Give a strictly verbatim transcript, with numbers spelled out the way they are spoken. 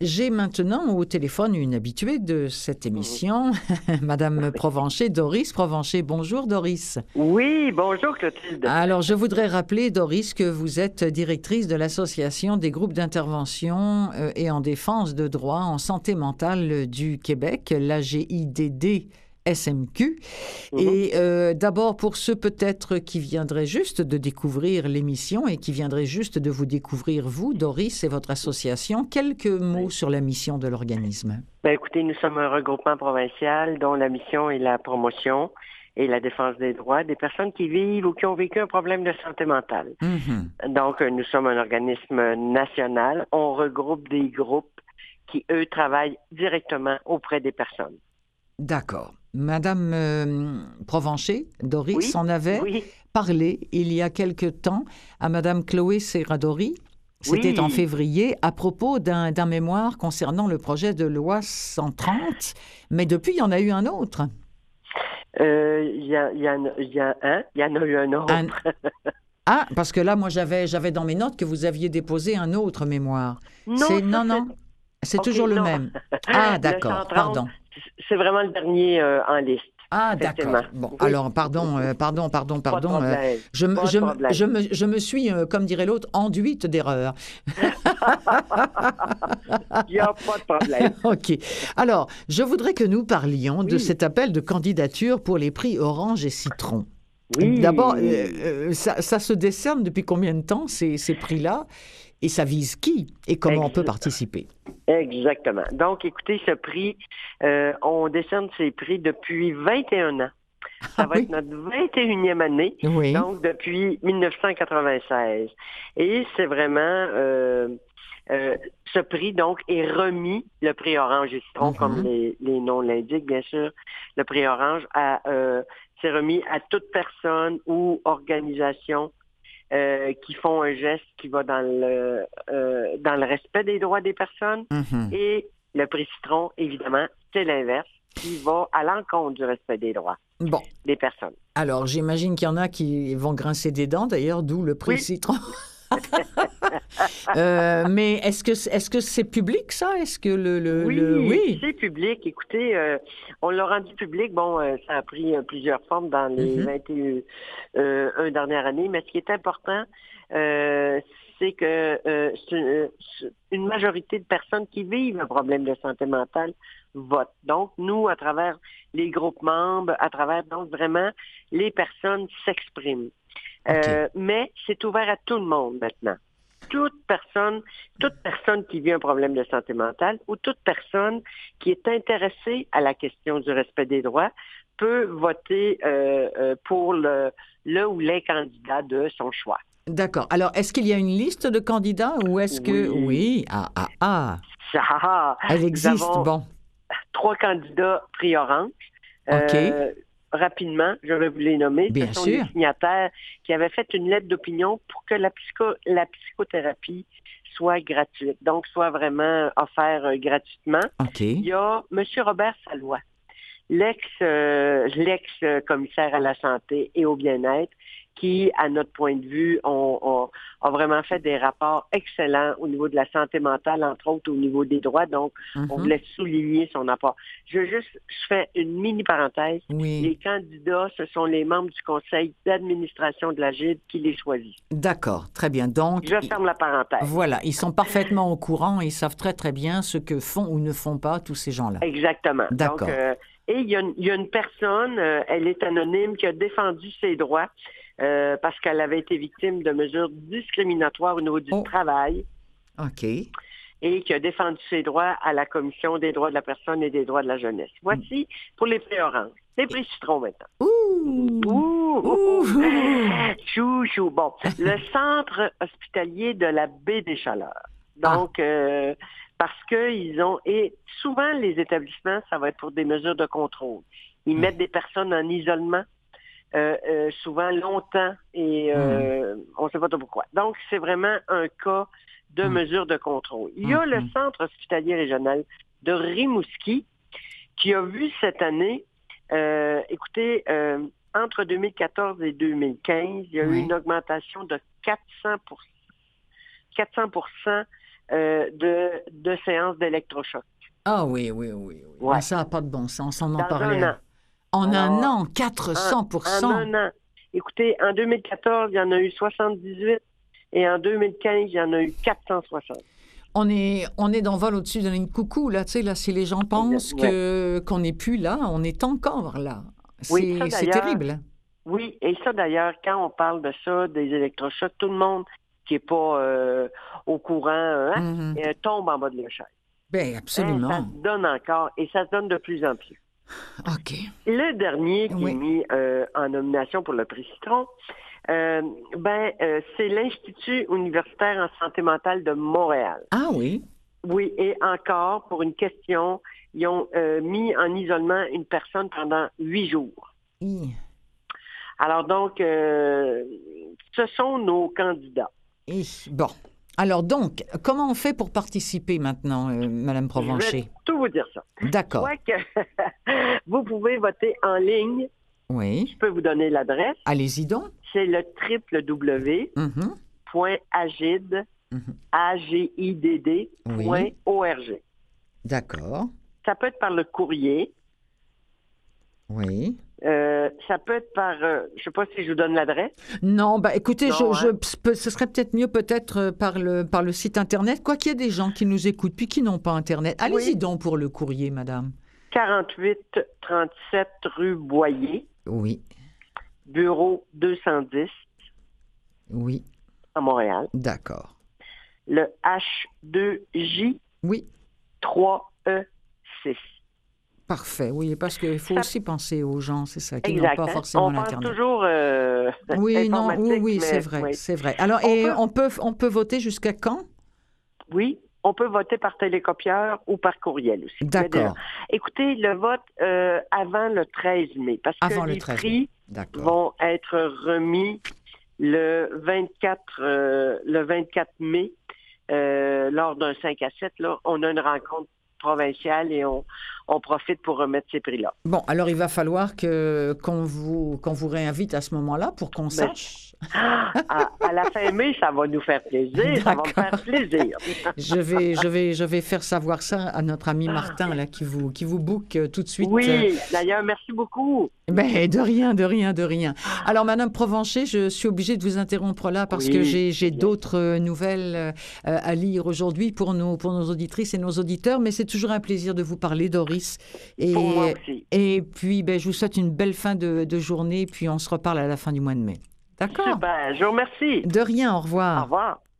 j'ai maintenant au téléphone une habituée de cette émission, Madame Provencher, Doris Provencher. Bonjour, Doris. Oui, bonjour, Clotilde. Alors, je voudrais rappeler, Doris, que vous êtes directrice de l'Association des groupes d'intervention euh, et en défense de droits en santé mentale du Québec, l'A G I D D S M Q. Mm-hmm. Et euh, d'abord, pour ceux peut-être qui viendraient juste de découvrir l'émission et qui viendraient juste de vous découvrir, vous, Doris, et votre association, quelques mots oui. sur la mission de l'organisme. Ben, écoutez, nous sommes un regroupement provincial dont la mission est la promotion et la défense des droits des personnes qui vivent ou qui ont vécu un problème de santé mentale. Mm-hmm. Donc, nous sommes un organisme national. On regroupe des groupes qui, eux, travaillent directement auprès des personnes. D'accord. Madame euh, Provencher, Doris, oui, en avait oui. parlé il y a quelque temps à Madame Chloé Serradori, c'était oui. en février, à propos d'un, d'un mémoire concernant le projet de loi cent trente, mais depuis, il y en a eu un autre. Il euh, y, y, y, y, a un, il y en a eu un autre. Un... Ah, parce que là, moi, j'avais, j'avais dans mes notes que vous aviez déposé un autre mémoire. Non, c'est, ça, non, c'est... non, c'est okay, toujours le non. même. Ah, d'accord, pardon. C'est vraiment le dernier euh, en liste. Ah, d'accord. Bon, oui. alors, pardon, euh, pardon, pardon, pardon. Pas de problème. Euh, je, Pas de je, problème. je, me, je me suis, euh, comme dirait l'autre, enduite d'erreurs. Il n'y a pas de problème. OK. Alors, je voudrais que nous parlions oui. de cet appel de candidature pour les prix Orange et Citron. Oui. D'abord, euh, ça, ça se décerne depuis combien de temps, ces, ces prix-là? Et ça vise qui? Et comment Exactement. on peut participer? Exactement. Donc, écoutez, ce prix, euh, on décerne ces prix depuis vingt et un ans. Ça ah, va oui? être notre vingt et unième année, oui. donc depuis dix-neuf cent quatre-vingt-seize. Et c'est vraiment... Euh, euh, ce prix, donc, est remis, le prix Orange et Citron, mm-hmm. comme les, les noms l'indiquent, bien sûr. Le prix Orange a, euh, c'est remis à toute personne ou organisation Euh, qui font un geste qui va dans le euh, dans le respect des droits des personnes. Mm-hmm. Et le prix Citron, évidemment, c'est l'inverse, qui va à l'encontre du respect des droits bon. des personnes. Alors, j'imagine qu'il y en a qui vont grincer des dents, d'ailleurs, d'où le prix oui. Citron. euh, mais est-ce que, est-ce que c'est public, ça? Est-ce que le... le, oui, le... oui, c'est public. Écoutez, euh, on l'a rendu public. Bon, euh, ça a pris euh, plusieurs formes dans les mm-hmm. vingt et un dernières années. Mais ce qui est important, euh, c'est que euh, c'est, c'est une majorité de personnes qui vivent un problème de santé mentale votent. Donc, nous, à travers les groupes membres, à travers, donc, vraiment, les personnes s'expriment. Okay. Euh, mais c'est ouvert à tout le monde maintenant. Toute personne, toute personne qui vit un problème de santé mentale ou toute personne qui est intéressée à la question du respect des droits peut voter euh, euh, pour le, le ou les candidats de son choix. D'accord. Alors, est-ce qu'il y a une liste de candidats ou est-ce que... Oui. Oui. Ah, ah, ah. Ça, Elle existe, bon. Trois candidats prix Orange. OK. Euh, Rapidement, je vais vous les nommer. Bien Ce sont sûr. les signataires qui avaient fait une lettre d'opinion pour que la, psycho, la psychothérapie soit gratuite, donc soit vraiment offerte euh, gratuitement. Okay. Il y a M. Robert Salois, l'ex, euh, l'ex-commissaire à la santé et au bien-être, qui, à notre point de vue, ont, ont, ont vraiment fait des rapports excellents au niveau de la santé mentale, entre autres au niveau des droits. Donc, mm-hmm. on voulait souligner son apport. Je veux juste, je fais une mini parenthèse. Oui. Les candidats, ce sont les membres du conseil d'administration de la G I D qui les choisissent. D'accord, très bien. Donc, je ferme la parenthèse. Voilà, ils sont parfaitement au courant, ils savent très très bien ce que font ou ne font pas tous ces gens-là. Exactement. D'accord. Donc, euh, et il y, a une, il y a une personne, euh, elle est anonyme, qui a défendu ses droits. Euh, parce qu'elle avait été victime de mesures discriminatoires au niveau du oh. travail. OK. Et qui a défendu ses droits à la Commission des droits de la personne et des droits de la jeunesse. Voici pour les prix Orange. Les prix Citron maintenant. Ouh! Ouh! Ouh! Chou, chou. Bon, le centre hospitalier de la baie des Chaleurs. Donc, ah. euh, parce qu'ils ont... Et souvent, les établissements, ça va être pour des mesures de contrôle. Ils mmh. mettent des personnes en isolement. Euh, euh, souvent longtemps et euh, mmh. on ne sait pas trop pourquoi. Donc, c'est vraiment un cas de mmh. mesure de contrôle. Il y a mmh. le centre hospitalier régional de Rimouski qui a vu cette année, euh, écoutez, euh, entre deux mille quatorze et deux mille quinze, il y a oui. eu une augmentation de quatre cents pour cent euh, de, de séances d'électrochoc. Ah oui, oui, oui. oui. Ouais. Ah, ça n'a pas de bon sens, on en Dans parlait. un an. En Alors, un an, quatre cents pour cent. En un an. Écoutez, en deux mille quatorze, il y en a eu soixante-dix-huit et en deux mille quinze, il y en a eu quatre cent soixante. On est, on est dans vol au-dessus de la ligne coucou, là, tu sais, là, si les gens pensent Ouais. que, qu'on n'est plus là, on est encore là. C'est, Oui, ça, c'est d'ailleurs, terrible. Oui, et ça d'ailleurs, quand on parle de ça, des électrochocs, tout le monde qui n'est pas euh, au courant hein, Mhm. euh, tombe en bas de la chaise. Ben Hein, absolument. ça se donne encore et ça se donne de plus en plus. OK. Le dernier qui Oui. est mis euh, en nomination pour le prix Citron, euh, ben, euh, c'est l'Institut universitaire en santé mentale de Montréal. Ah oui? Oui, et encore, pour une question, ils ont euh, mis en isolement une personne pendant huit jours. Hi. Alors donc, euh, ce sont nos candidats. Hi. Bon. Alors donc, comment on fait pour participer maintenant, euh, Madame Je Provencher? vais tout vous dire ça. D'accord. Soit que vous pouvez voter en ligne. Oui. Je peux vous donner l'adresse. Allez-y donc. C'est le w w w Mhm. point agid, Mhm. A G I D D, point Oui. org. D'accord. Ça peut être par le courrier. Oui. Euh, ça peut être par, euh, je ne sais pas si je vous donne l'adresse. Non, bah écoutez, Non, je, hein? je- ce serait peut-être mieux peut-être euh, par le, par le site Internet, quoi qu'il y ait des gens qui nous écoutent puis qui n'ont pas Internet. Allez-y Oui. donc pour le courrier, madame. quarante-huit trente-sept rue Boyer, Oui, bureau deux cent dix oui, à Montréal. d'accord. Le H deux J Oui, trois E six. parfait. Oui, parce qu'il faut Ça- aussi penser aux gens, c'est ça, qui n'ont Exact. pas hein? forcément On pense l'Internet. toujours euh, Oui, non, oui, informatique, oui, mais c'est vrai, oui. c'est vrai. Alors, On et peut- on peut, on peut voter jusqu'à quand? Oui, on peut voter par télécopieur ou par courriel aussi. Mais D'accord, de- Écoutez, le vote euh, avant le treize mai, parce avant que le les treize prix d'accord. vont être remis le vingt-quatre, euh, le vingt-quatre mai euh, lors d'un cinq à sept. Là, on a une rencontre provinciale et on, on profite pour remettre ces prix-là. Bon, alors il va falloir que qu'on vous qu'on vous réinvite à ce moment-là pour qu'on Ben, sache. À, à la fin mai, ça va nous faire plaisir, ça va me faire D'accord. plaisir. Je vais, je vais, je vais faire savoir ça à notre ami Martin là qui vous, qui vous book euh, tout de suite. euh, Oui, d'ailleurs, merci beaucoup. Ben, de rien, de rien, de rien. Alors, Madame Provencher, je suis obligée de vous interrompre là parce Oui, que j'ai, j'ai bien. d'autres euh, nouvelles euh, à lire aujourd'hui pour nos, pour nos auditrices et nos auditeurs, mais c'est toujours un plaisir de vous parler, Doris. Et, Pour moi aussi. et puis, ben, je vous souhaite une belle fin de, de journée, puis on se reparle à la fin du mois de mai. D'accord? Super, je vous remercie. De rien, au Au revoir. revoir.